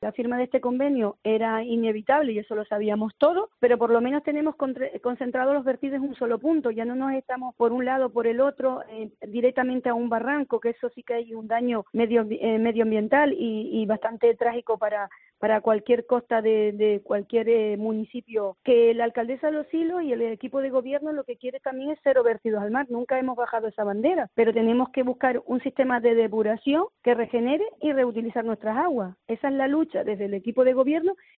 la firma de este convenio era inevitable y eso lo sabíamos todos, pero por lo menos tenemos concentrados los vertidos en un solo punto, ya no nos estamos por un lado o por el otro directamente a un barranco, que eso sí que hay un daño medioambiental y bastante trágico para cualquier costa de cualquier municipio, que la alcaldesa de Los Silos y el equipo de gobierno lo que quiere también es cero vertidos al mar. Nunca hemos bajado esa bandera, pero tenemos que buscar un sistema de depuración que regenere y reutilizar nuestras aguas. Esa es la lucha desde el equipo de gobierno